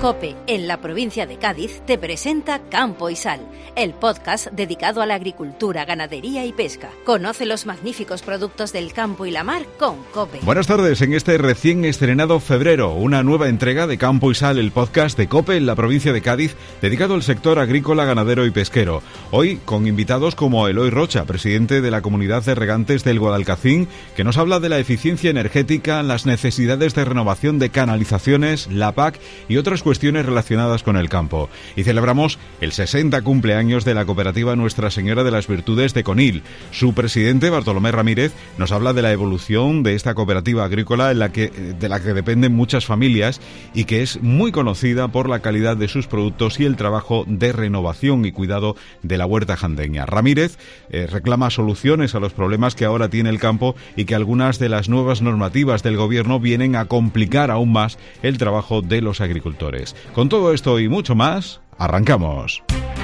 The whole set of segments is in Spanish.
COPE, en la provincia de Cádiz, te presenta Campo y Sal, el podcast dedicado a la agricultura, ganadería y pesca. Conoce los magníficos productos del campo y la mar con COPE. Buenas tardes, en este recién estrenado febrero, una nueva entrega de Campo y Sal, el podcast de COPE en la provincia de Cádiz, dedicado al sector agrícola, ganadero y pesquero. Hoy con invitados como Eloy Rocha, presidente de la Comunidad de Regantes del Guadalcacín, que nos habla de la eficiencia energética, las necesidades de renovación de canalizaciones, la PAC y otras cuestiones relacionadas con el campo. Y celebramos el 60 cumpleaños de la cooperativa Nuestra Señora de las Virtudes de Conil. Su presidente, Bartolomé Ramírez, nos habla de la evolución de esta cooperativa agrícola de la que dependen muchas familias y que es muy conocida por la calidad de sus productos y el trabajo de renovación y cuidado de la huerta jandeña. Ramírez reclama soluciones a los problemas que ahora tiene el campo y que algunas de las nuevas normativas del gobierno vienen a complicar aún más el trabajo de los agricultores. Con todo esto y mucho más, arrancamos.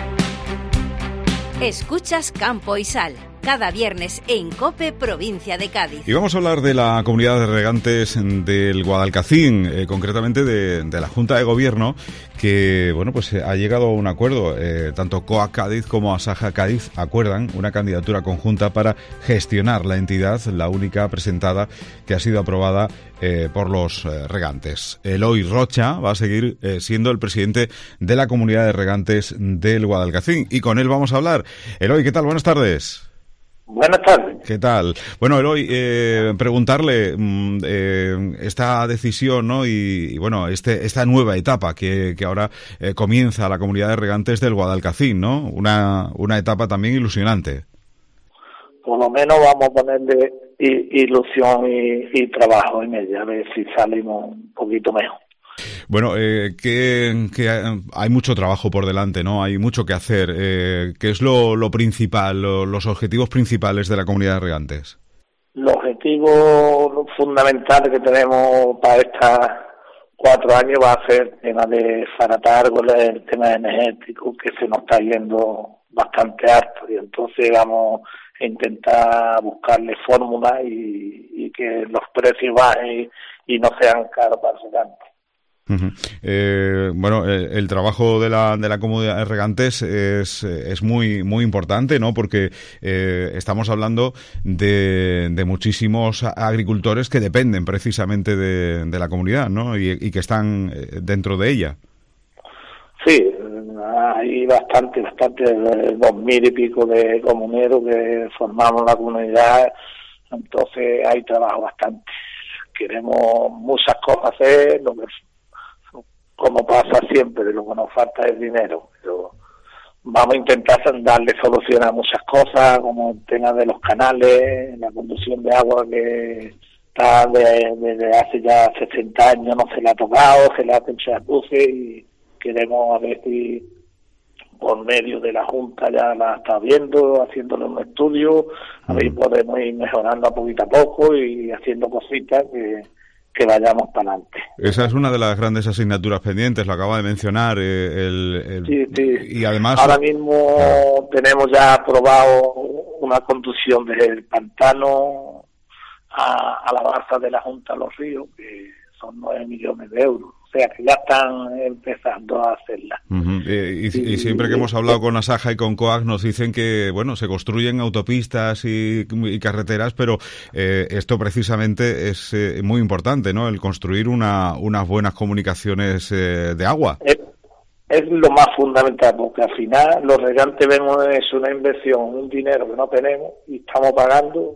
Escuchas Campo y Sal, cada viernes en COPE, provincia de Cádiz. Y vamos a hablar de la comunidad de regantes del Guadalcacín, concretamente de la Junta de Gobierno, que ha llegado a un acuerdo. Tanto COAG Cádiz como Asaja Cádiz acuerdan una candidatura conjunta para gestionar la entidad, la única presentada que ha sido aprobada por los regantes. Eloy Rocha va a seguir siendo el presidente de la comunidad de regantes del Guadalcacín y con él vamos a hablar. Eloy, ¿qué tal? Buenas tardes. Buenas tardes. ¿Qué tal? Bueno, Eloy, preguntarle esta decisión, ¿no? Y esta nueva etapa que ahora comienza la comunidad de regantes del Guadalcacín, ¿no? Una etapa también ilusionante. Por lo menos vamos a ponerle ilusión y trabajo en ella, a ver si salimos un poquito mejor. Bueno, que hay mucho trabajo por delante, ¿no? Hay mucho que hacer. ¿Qué es lo principal, los objetivos principales de la comunidad de regantes? Los objetivos fundamentales que tenemos para estos 4 años va a ser el tema de Zaratar, el tema energético, que se nos está yendo bastante harto, y entonces vamos a intentar buscarle fórmulas y que los precios bajen y no sean caros para el regante. El trabajo de la comunidad de regantes es muy importante, ¿no? Porque estamos hablando de muchísimos agricultores que dependen precisamente de la comunidad, ¿no? Y que están dentro de ella. Sí, hay bastante, 2.000 y pico de comuneros que formamos la comunidad, entonces hay trabajo bastante. Queremos muchas cosas hacer, como pasa siempre, lo que nos falta es dinero, pero vamos a intentar darle solución a muchas cosas, como el tema de los canales, la conducción de agua que está desde hace ya 60 años no se le ha tocado, se le hacen chapuces y queremos a ver si por medio de la Junta ya la está viendo, haciéndole un estudio, a ver si podemos ir mejorando a poco y haciendo cositas que vayamos para adelante. Esa es una de las grandes asignaturas pendientes, lo acaba de mencionar. Sí. Y además ahora mismo tenemos ya aprobado una conducción desde el pantano a la barza de la Junta a los ríos, que son 9 millones de euros. O sea que ya están empezando a hacerla. Y siempre que hemos hablado con Asaja y con COAG nos dicen que, se construyen autopistas y carreteras, pero esto precisamente es muy importante, ¿no? El construir unas buenas comunicaciones de agua. Es lo más fundamental, porque al final los regantes vemos es una inversión, un dinero que no tenemos y estamos pagando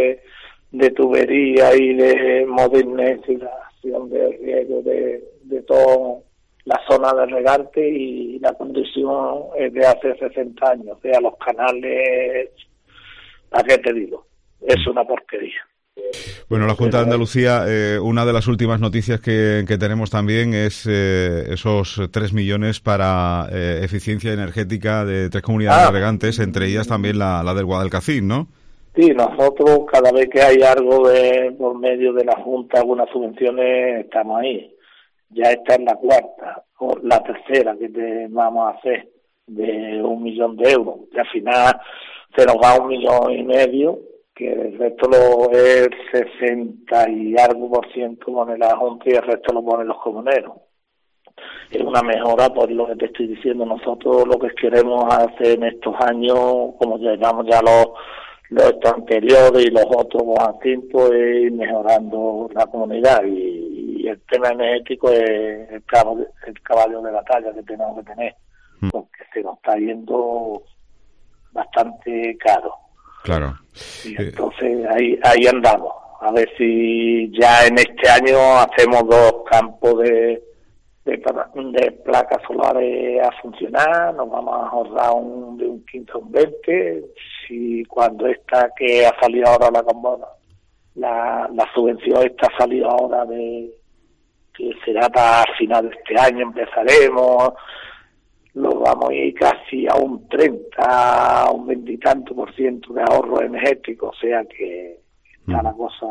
de tubería y de modernización de riego de toda la zona de regante, y la condición es de hace 60 años, o sea, los canales, ¿para qué te digo? Es una porquería. Bueno, la Junta de Andalucía, una de las últimas noticias que tenemos también es esos 3 millones para eficiencia energética de 3 comunidades de regantes, entre ellas también la del Guadalcacín, ¿no? Sí, nosotros cada vez que hay algo por medio de la Junta, algunas subvenciones, estamos ahí. Ya está en la 4ª, o la 3ª que vamos a hacer, de 1 millón de euros. Y al final se nos va 1,5 millones, que el resto es 60 y algo % pone la Junta y el resto lo ponen los comuneros. es una mejora por lo que te estoy diciendo. Nosotros lo que queremos hacer en estos años, como llevamos ya los anteriores y los otros a tiempo, es ir mejorando la comunidad, y el tema energético es el caballo de batalla que tenemos que tener, porque se nos está yendo bastante caro. Claro. Y entonces ahí andamos. A ver si ya en este año hacemos 2 campos de placas solares a funcionar, nos vamos a ahorrar de un 15 a un 20. Si cuando esta que ha salido ahora la subvención esta ha salido ahora que será para final de este año, empezaremos, lo vamos a ir casi a un 30, a un 20 y tanto % de ahorro energético, o sea que está la cosa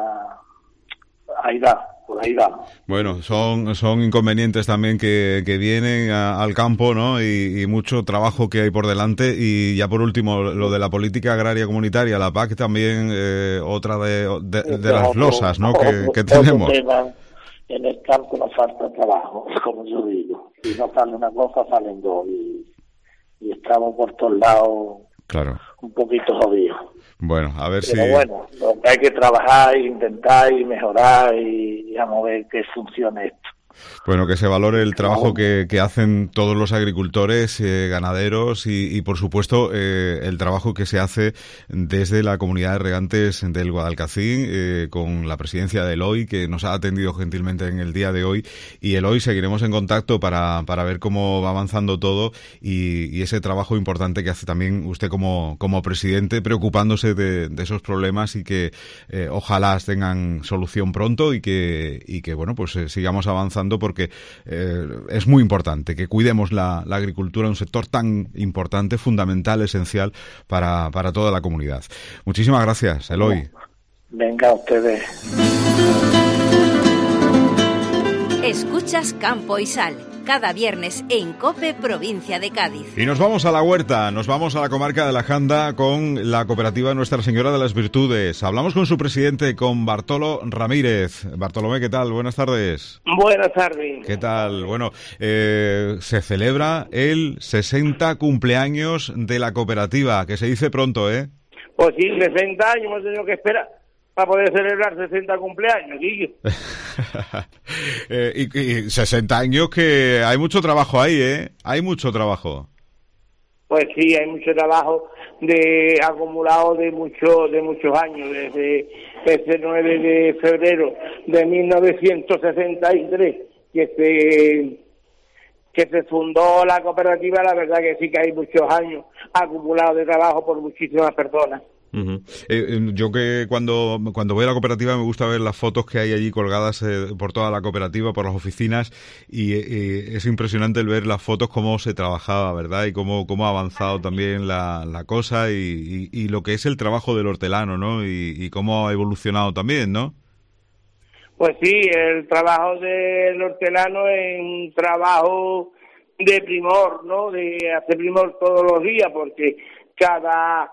ahí da. Por ahí vamos. Bueno, son inconvenientes también que vienen al campo, ¿no? Y mucho trabajo que hay por delante. Y ya por último, lo de la política agraria comunitaria, la PAC también, otra de las losas, ¿no? que tenemos. En el campo nos falta trabajo, como yo digo. Si no sale una cosa, salen dos. Y estamos por todos lados, claro, un poquito jodidos. Bueno, a ver Pero bueno, lo que hay que trabajar, intentar y mejorar y vamos a ver que funcione esto. Bueno, que se valore el trabajo que hacen todos los agricultores, ganaderos y por supuesto, el trabajo que se hace desde la comunidad de regantes del Guadalcacín, con la presidencia de Eloy, que nos ha atendido gentilmente en el día de hoy. Y Eloy, seguiremos en contacto para ver cómo va avanzando todo y ese trabajo importante que hace también usted como presidente, preocupándose de esos problemas y que ojalá tengan solución pronto y que bueno, pues sigamos avanzando, porque es muy importante que cuidemos la agricultura, un sector tan importante, fundamental, esencial para toda la comunidad. Muchísimas gracias, Eloy. Venga, ustedes. Escuchas Campo y Sal, cada viernes en COPE, provincia de Cádiz. Y nos vamos a la huerta, nos vamos a la comarca de la Janda con la cooperativa Nuestra Señora de las Virtudes. Hablamos con su presidente, con Bartolo Ramírez. Bartolomé, ¿qué tal? Buenas tardes. Buenas tardes. ¿Qué tal? Bueno, se celebra el 60 cumpleaños de la cooperativa, que se dice pronto, ¿eh? Pues sí, 60 años hemos tenido que esperar para poder celebrar 60 cumpleaños, Guillo. y 60 años que hay mucho trabajo ahí, ¿eh? Hay mucho trabajo. Pues sí, hay mucho trabajo acumulado de muchos años, desde ese 9 de febrero de 1963, que se fundó la cooperativa. La verdad que sí que hay muchos años acumulados de trabajo por muchísimas personas. Uh-huh. Yo que cuando voy a la cooperativa me gusta ver las fotos que hay allí colgadas por toda la cooperativa, por las oficinas, y es impresionante el ver las fotos, cómo se trabajaba, ¿verdad? Y cómo ha avanzado también la cosa y lo que es el trabajo del hortelano, ¿no? Y cómo ha evolucionado también, ¿no? Pues sí, el trabajo del hortelano es un trabajo de primor, ¿no? De hacer primor todos los días, porque cada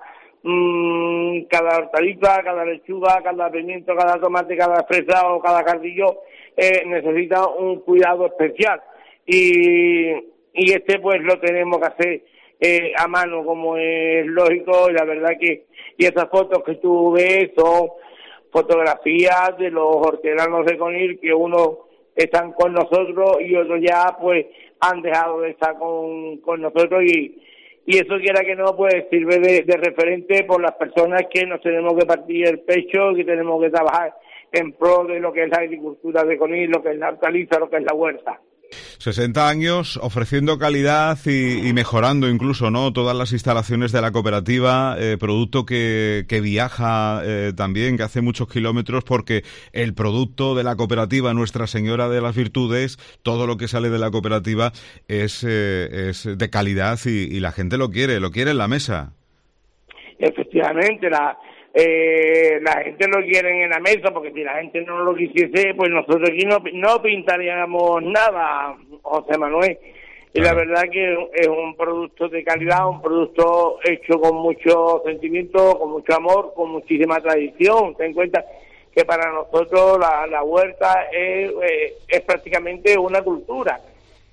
hortaliza, cada lechuga, cada pimiento, cada tomate, cada fresa o cada cardillo necesita un cuidado especial, y pues lo tenemos que hacer a mano, como es lógico. Y la verdad que esas fotos que tú ves son fotografías de los hortelanos de Conil, que unos están con nosotros y otros ya pues han dejado de estar con nosotros, y eso, quiera que no, pues sirve de referente por las personas que nos tenemos que partir el pecho, que tenemos que trabajar en pro de lo que es la agricultura de Conil, lo que es la hortaliza, lo que es la huerta. 60 años ofreciendo calidad y mejorando incluso, ¿no?, todas las instalaciones de la cooperativa, producto que viaja también, que hace muchos kilómetros, porque el producto de la cooperativa Nuestra Señora de las Virtudes, todo lo que sale de la cooperativa es de calidad y la gente lo quiere en la mesa. Efectivamente, la gente lo quiere en la mesa, porque si la gente no lo quisiese, pues nosotros aquí no pintaríamos nada, José Manuel. Y la verdad que es un producto de calidad, un producto hecho con mucho sentimiento, con mucho amor, con muchísima tradición. Ten en cuenta que para nosotros la huerta es prácticamente una cultura.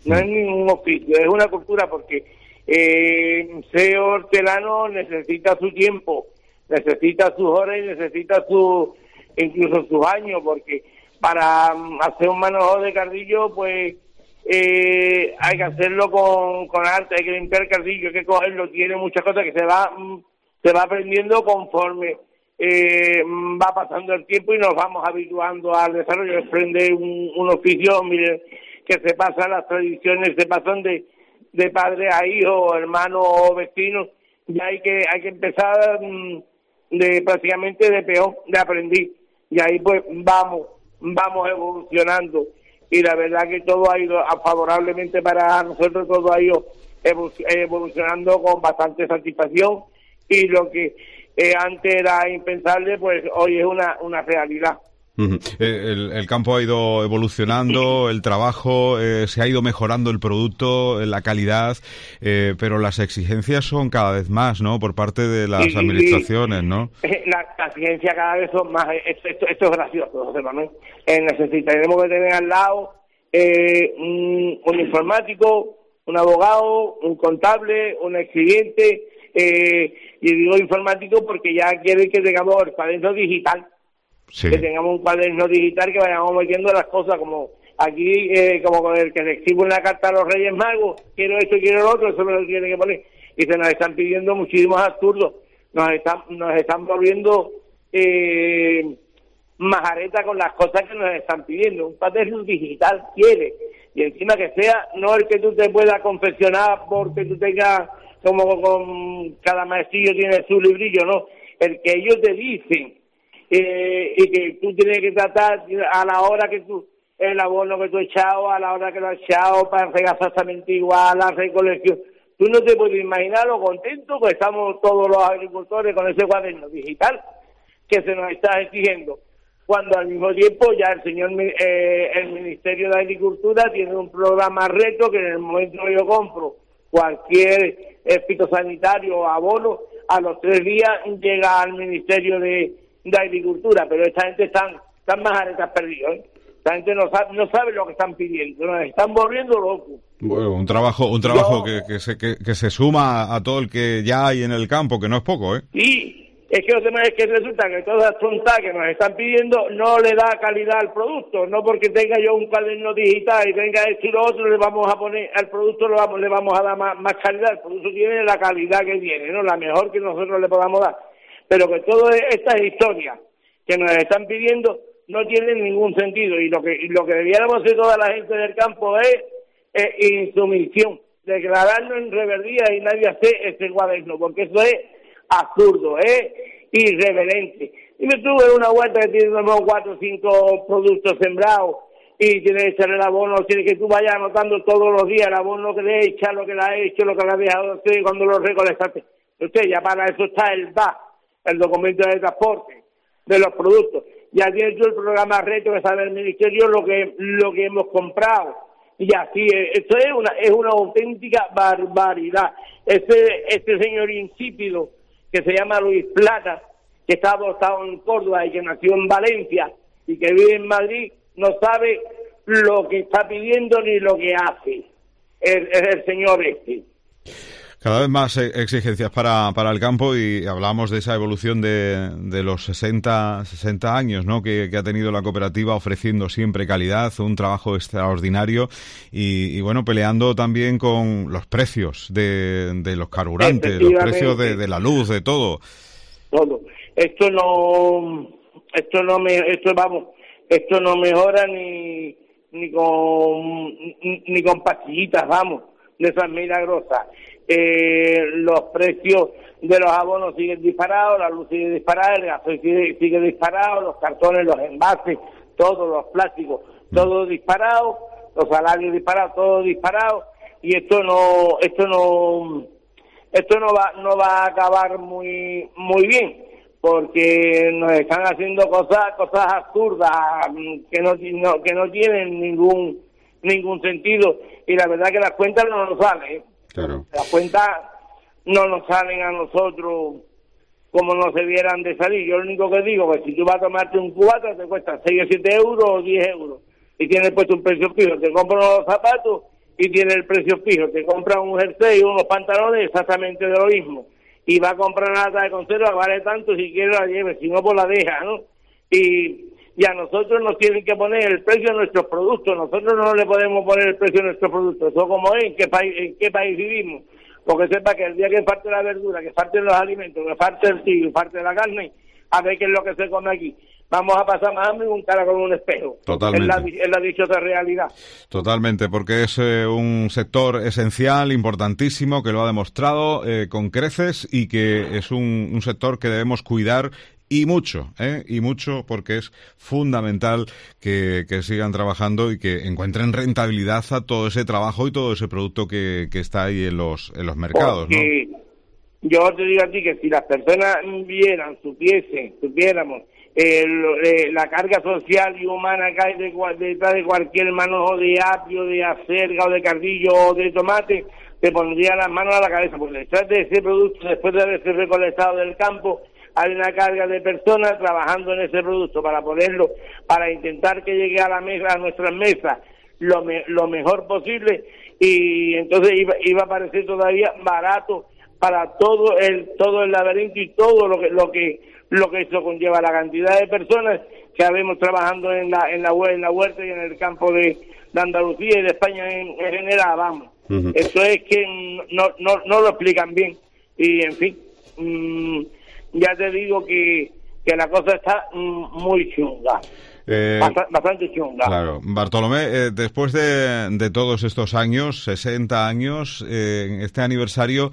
no es ningún oficio, es una cultura, porque ser hortelano necesita su tiempo, necesita sus horas y necesita incluso sus años, porque para hacer un manojo de cardillo, pues hay que hacerlo con arte, hay que limpiar el cardillo, hay que cogerlo, tiene muchas cosas que se va aprendiendo conforme va pasando el tiempo y nos vamos habituando al desarrollo. Aprende un oficio, mire, que se pasan las tradiciones, se pasan de padre a hijo, hermano o vecino, y hay que empezar prácticamente de peón, de aprendiz, y ahí pues vamos evolucionando, y la verdad que todo ha ido favorablemente para nosotros, todo ha ido evolucionando con bastante satisfacción, y lo que antes era impensable, pues hoy es una realidad. Uh-huh. El campo ha ido evolucionando, el trabajo, se ha ido mejorando el producto, la calidad, pero las exigencias son cada vez más, ¿no?, por parte de las administraciones, ¿no? Las exigencias cada vez son más. Esto es gracioso, José Manuel. Necesitaremos que tener al lado un informático, un abogado, un contable, un expediente, y digo informático porque ya quieren que tengamos el cuaderno digital. Sí. Que tengamos un cuaderno digital, que vayamos metiendo las cosas, como aquí, como con el que le escribo una carta a los Reyes Magos, quiero esto y quiero lo otro, eso me lo tiene que poner, y se nos están pidiendo muchísimos absurdos, nos están volviendo majareta con las cosas que nos están pidiendo. Un cuaderno digital quiere, y encima que sea no el que tú te puedas confeccionar porque tú tengas, como con cada maestrillo tiene su librillo, no, el que ellos te dicen, y que tú tienes que tratar a la hora que tú, el abono que tú has echado, a la hora que lo has echado, para regar exactamente igual, la recolección. Tú no te puedes imaginar lo contentos que estamos todos los agricultores con ese cuaderno digital que se nos está exigiendo, cuando al mismo tiempo ya el Ministerio de Agricultura tiene un programa reto que en el momento que yo compro cualquier fitosanitario o abono, a los 3 días llega al Ministerio de Agricultura, pero esta gente están majaretas perdidos, ¿eh? Esta gente no sabe lo que están pidiendo, nos están volviendo locos. Bueno, un trabajo que se suma a todo el que ya hay en el campo, que no es poco, ¿eh? Sí, es que resulta que todas las tontas que nos están pidiendo no le da calidad al producto, no porque tenga yo un cuaderno digital y tenga esto y lo otro, le vamos a poner al producto, le vamos a dar más calidad. El producto tiene la calidad que tiene, ¿no?, la mejor que nosotros le podamos dar. Pero que todas estas historias que nos están pidiendo no tienen ningún sentido, y lo que debiéramos hacer toda la gente del campo es insumisión, declararnos en rebeldía y nadie hace este cuaderno, porque eso es absurdo, es irreverente. Y me tuve una vuelta que tiene 4 o 5 productos sembrados y tiene que echarle el abono, tiene que tú vayas anotando todos los días el abono que le echa, lo que le ha hecho, lo que le ha dejado hacer cuando lo recolectaste. Usted ya para eso está el VA, el documento de transporte de los productos. Ya tiene todo el programa reto que sabe el ministerio lo que hemos comprado. Y así, esto es una auténtica barbaridad. Este señor insípido que se llama Luis Plata, que está adoptado en Córdoba y que nació en Valencia y que vive en Madrid, no sabe lo que está pidiendo ni lo que hace el señor este. Cada vez más exigencias para el campo, y hablamos de esa evolución de los 60 años, ¿no?, que ha tenido la cooperativa, ofreciendo siempre calidad, un trabajo extraordinario y bueno, peleando también con los precios de los carburantes, los precios de la luz, de todo. Todo. Esto no mejora ni con pastillitas, vamos, de esas milagrosas. Los precios de los abonos siguen disparados, la luz sigue disparada, el gasoil sigue disparado, los cartones, los envases, todos los plásticos, todo disparado, los salarios disparados, todo disparado, y esto no va a acabar muy bien, porque nos están haciendo cosas absurdas que no tienen ningún sentido, y la verdad que las cuentas no nos salen. Claro. Las cuentas no nos salen a nosotros como nos debieran de salir. Yo lo único que digo es que si tú vas a tomarte un cubata te cuesta 6 o 7 euros o 10 euros y tienes puesto un precio fijo, te compro los zapatos y tiene el precio fijo. Te compra un jersey o unos pantalones exactamente de lo mismo. Y va a comprar una lata de conserva, vale tanto, si quiere la lleve, si no, pues la deja, ¿no? Y a nosotros nos tienen que poner el precio de nuestros productos. Nosotros no le podemos poner el precio de nuestros productos. Eso como es, en qué país vivimos. Porque sepa que el día que falte la verdura, que falten los alimentos, que falte el trigo, que falte la carne, a ver qué es lo que se come aquí. Vamos a pasar más hambre y un cara con un espejo. Totalmente. Es la dichosa realidad. Totalmente, porque es un sector esencial, importantísimo, que lo ha demostrado con creces y que es un sector que debemos cuidar y mucho, porque es fundamental que sigan trabajando y que encuentren rentabilidad a todo ese trabajo y todo ese producto que está ahí en los mercados, porque, ¿no? Yo te digo a ti que si las personas supiéramos la carga social y humana que hay detrás de cualquier manojo de apio, de acelga o de cardillo o de tomate, te pondría las manos a la cabeza, porque detrás de ese producto, después de haberse recolectado del campo, hay una carga de personas trabajando en ese producto para ponerlo, para intentar que llegue a la mesa, a nuestras mesas, lo mejor posible, y entonces iba a parecer todavía barato para todo el laberinto y todo lo que eso conlleva, la cantidad de personas que habemos trabajando en la huerta y en el campo de Andalucía y de España en general, vamos. Uh-huh. Eso es que no lo explican bien, y en fin, ya te digo que la cosa está muy chunga. Bastante chunga. Claro. Bartolomé, después de todos estos años, 60 años, este aniversario,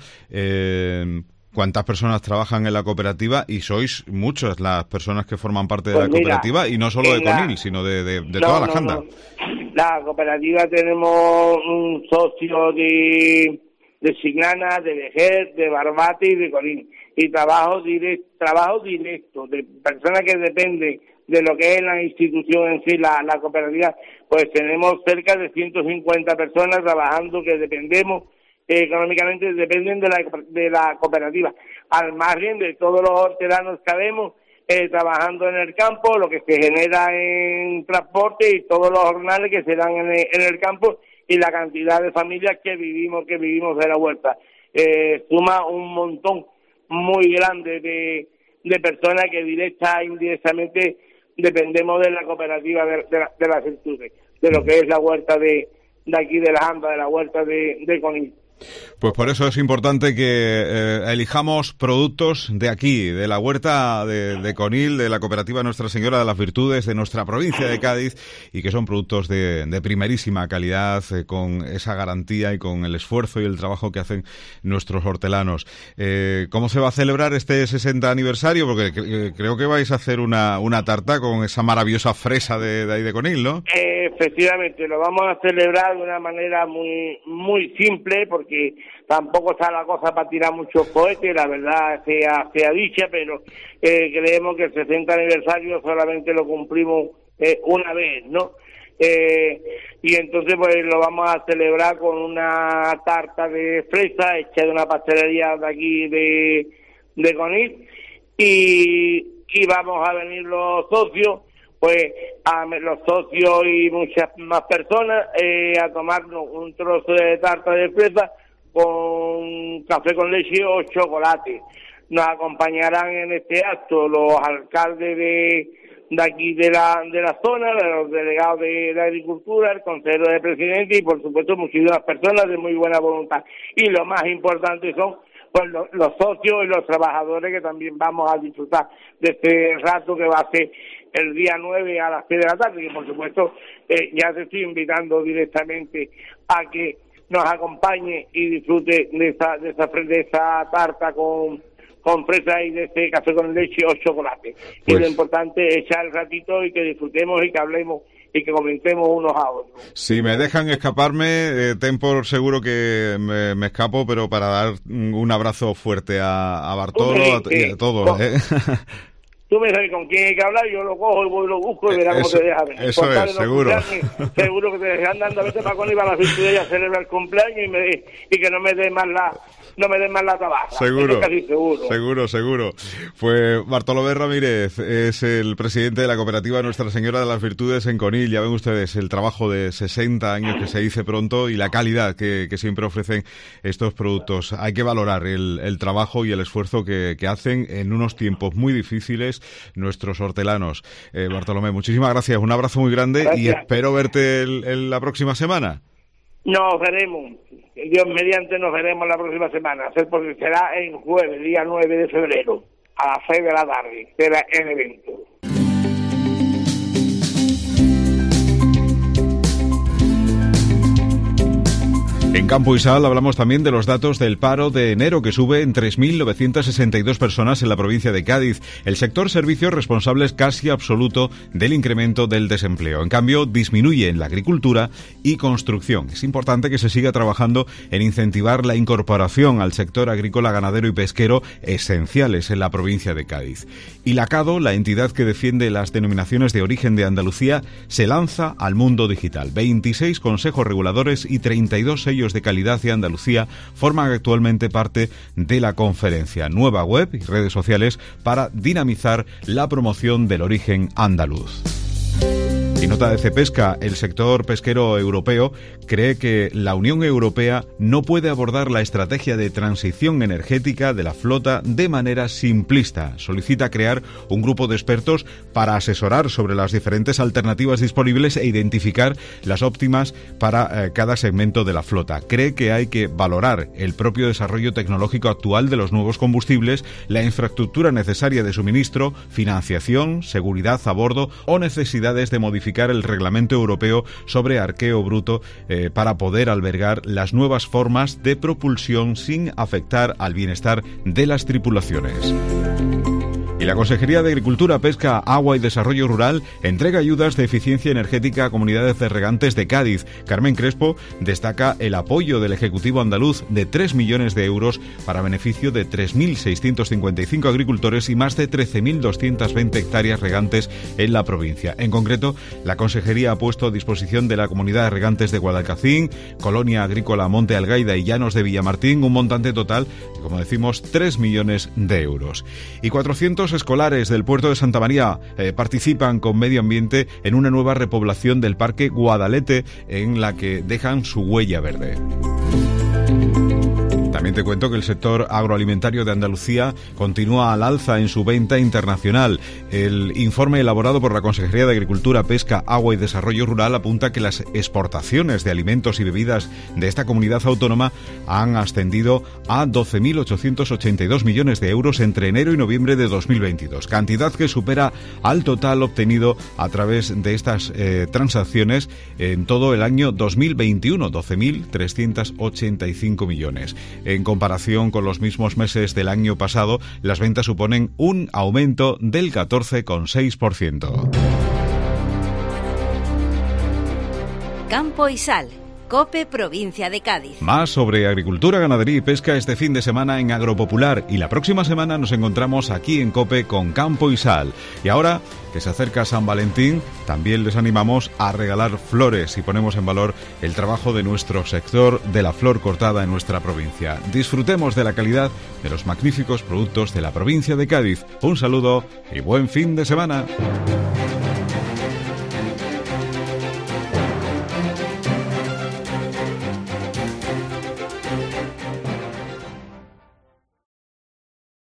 ¿cuántas personas trabajan en la cooperativa? Y sois muchas las personas que forman parte de la cooperativa, y no solo de Conil, sino de toda la Janda. No. La cooperativa tenemos un socio de Signana, de Vejer, de Barbate y de Conil. Y trabajo directo de personas que dependen de lo que es la institución en sí, la cooperativa, pues tenemos cerca de 150 personas trabajando que dependemos económicamente, dependen de la cooperativa, al margen de todos los hortelanos que habemos trabajando en el campo, lo que se genera en transporte y todos los jornales que se dan en el campo, y la cantidad de familias que vivimos de la huerta. Suma un montón muy grande de personas que directa e indirectamente dependemos de la cooperativa de las virtudes, de lo que es la huerta de aquí de la Janda, de la huerta de Conil. Pues por eso es importante que elijamos productos de aquí, de la huerta de Conil, de la cooperativa Nuestra Señora de las Virtudes, de nuestra provincia de Cádiz, y que son productos de primerísima calidad, con esa garantía y con el esfuerzo y el trabajo que hacen nuestros hortelanos. ¿Cómo se va a celebrar este 60 aniversario? Porque creo que vais a hacer una tarta con esa maravillosa fresa de ahí de Conil, ¿no? Efectivamente, lo vamos a celebrar de una manera muy, muy simple, porque tampoco está la cosa para tirar muchos cohetes, la verdad sea dicha, pero creemos que el 60 aniversario solamente lo cumplimos una vez, ¿no? Y entonces pues lo vamos a celebrar con una tarta de fresa hecha de una pastelería de aquí de Conil, y vamos a venir los socios, pues los socios y muchas más personas a tomarnos un trozo de tarta de fresa con café con leche o chocolate. Nos acompañarán en este acto los alcaldes de aquí de la zona, los delegados de la agricultura, el consejero de presidente y por supuesto muchísimas personas de muy buena voluntad. Y lo más importante son pues los socios y los trabajadores, que también vamos a disfrutar de este rato que va a ser el día 9 a las 6 de la tarde, que por supuesto ya te estoy invitando directamente a que nos acompañe y disfrute de esa tarta con fresa y de ese café con leche o chocolate. Pues, y lo importante es echar el ratito y que disfrutemos y que hablemos y que comentemos unos a otros. Si me dejan escaparme, ten por seguro que me escapo, pero para dar un abrazo fuerte a Bartolo y a todos. Tú me sabes con quién hay que hablar, yo lo cojo y voy y lo busco y verás cómo te deja venir. Eso es, seguro. Seguro que te dejan dando a veces para cuando iba a la fiesta de ella a celebrar el cumpleaños y que no me dé más la tabaja. Seguro, casi seguro. Pues Bartolomé Ramírez es el presidente de la cooperativa Nuestra Señora de las Virtudes en Conil. Ya ven ustedes el trabajo de 60 años que se dice pronto y la calidad que siempre ofrecen estos productos. Hay que valorar el trabajo y el esfuerzo que hacen en unos tiempos muy difíciles nuestros hortelanos. Bartolomé, muchísimas gracias, un abrazo muy grande. Gracias. Y espero verte la próxima semana. Nos veremos, Dios mediante nos veremos la próxima semana, porque será en jueves, día 9 de febrero, a las 6 de la tarde, será el evento. En Campo y Sal hablamos también de los datos del paro de enero, que sube en 3.962 personas en la provincia de Cádiz. El sector servicios responsable es casi absoluto del incremento del desempleo. En cambio, disminuye en la agricultura y construcción. Es importante que se siga trabajando en incentivar la incorporación al sector agrícola, ganadero y pesquero, esenciales en la provincia de Cádiz. Y la CADO, la entidad que defiende las denominaciones de origen de Andalucía, se lanza al mundo digital. 26 consejos reguladores y 32 sellos de calidad de Andalucía forman actualmente parte de la conferencia. Nueva web y redes sociales para dinamizar la promoción del origen andaluz. Y nota de Cepesca, el sector pesquero europeo cree que la Unión Europea no puede abordar la estrategia de transición energética de la flota de manera simplista. Solicita crear un grupo de expertos para asesorar sobre las diferentes alternativas disponibles e identificar las óptimas para cada segmento de la flota. Cree que hay que valorar el propio desarrollo tecnológico actual de los nuevos combustibles, la infraestructura necesaria de suministro, financiación, seguridad a bordo o necesidades de modificar el reglamento europeo sobre arqueo bruto para poder albergar las nuevas formas de propulsión sin afectar al bienestar de las tripulaciones. Y la Consejería de Agricultura, Pesca, Agua y Desarrollo Rural entrega ayudas de eficiencia energética a comunidades de regantes de Cádiz. Carmen Crespo destaca el apoyo del Ejecutivo andaluz de 3 millones de euros para beneficio de 3.655 agricultores y más de 13.220 hectáreas regantes en la provincia. En concreto, la Consejería ha puesto a disposición de la Comunidad de Regantes de Guadalcacín, Colonia Agrícola Monte Algaida y Llanos de Villamartín un montante total, como decimos, 3 millones de euros. Y 400 escolares del puerto de Santa María participan con Medio Ambiente en una nueva repoblación del Parque Guadalete, en la que dejan su huella verde. También te cuento que el sector agroalimentario de Andalucía continúa al alza en su venta internacional. El informe elaborado por la Consejería de Agricultura, Pesca, Agua y Desarrollo Rural apunta que las exportaciones de alimentos y bebidas de esta comunidad autónoma han ascendido a 12.882 millones de euros entre enero y noviembre de 2022, cantidad que supera al total obtenido a través de estas transacciones en todo el año 2021, 12.385 millones. En comparación con los mismos meses del año pasado, las ventas suponen un aumento del 14,6%. Campo y Sal. COPE, provincia de Cádiz. Más sobre agricultura, ganadería y pesca este fin de semana en Agropopular, y la próxima semana nos encontramos aquí en COPE con Campo y Sal. Y ahora que se acerca San Valentín, también les animamos a regalar flores y ponemos en valor el trabajo de nuestro sector de la flor cortada en nuestra provincia. Disfrutemos de la calidad de los magníficos productos de la provincia de Cádiz. Un saludo y buen fin de semana.